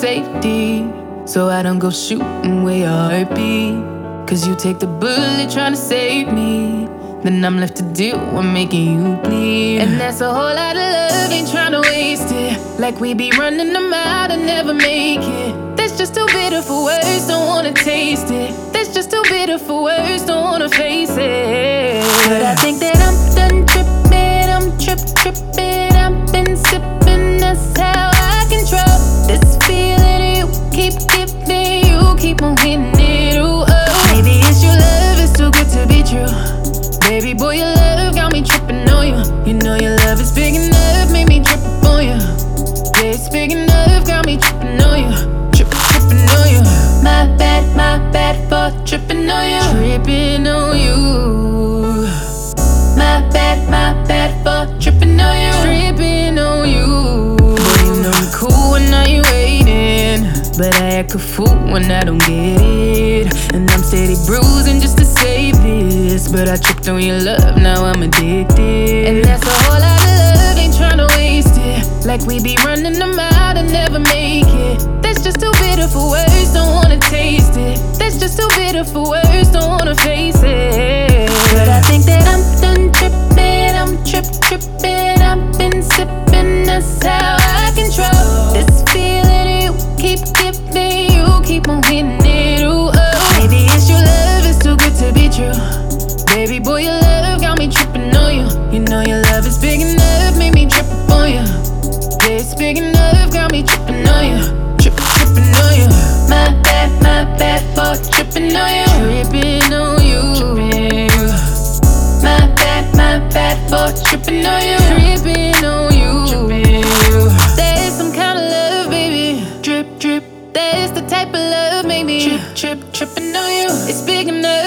safety, so I don't go shooting where your heart beat. Cause you take the bullet trying to save me, then I'm left to deal with making you bleed. And that's a whole lot of love, ain't trying to waste it. Like we be running them out and never make it. That's just too bitter for words, don't wanna taste it. That's just too bitter for words, don't wanna face it. But I think that I'm done tripping, I'm tripping. I've been sipping, that's how I control this feeling you keep giving. You keep on hitting it, ooh, oh. Maybe it's your love, it's too good to be true. Baby boy, your love got me tripping on you. You know your love is big enough, made me trip up on you. Yeah, it's big enough, got me tripping on you. Tripping on you. My bad for tripping on you. Tripping on you. My bad for tripping on you. Tripping on you. Boy, you know me cool when now you waiting, but I act a fool when I don't get it. And I'm steady bruising just to save this, but I tripped on your love, now I'm addicted. And that's a whole lot of love, ain't tryna waste it. Like we be running them out and never make it. That's just too bitter for words, don't wanna taste it. That's just too bitter for words, don't wanna face it. But I think that I'm done tripping, I'm tripping. I've been sipping, that's how I control this feeling you keep giving. You keep on hitting it, ooh, oh. Maybe it's your love, it's too good to be true. Baby boy, your love got me tripping on you. You know your love is big enough, made me trip up on you. Yeah, it's big enough, got me tripping on you. Tripping on you. My bad for tripping on you. Tripping on you. My bad for tripping on you. Tripping on you. There's some kind of love, baby. Drip. There's the type of love, maybe. Tripping on you. It's big enough.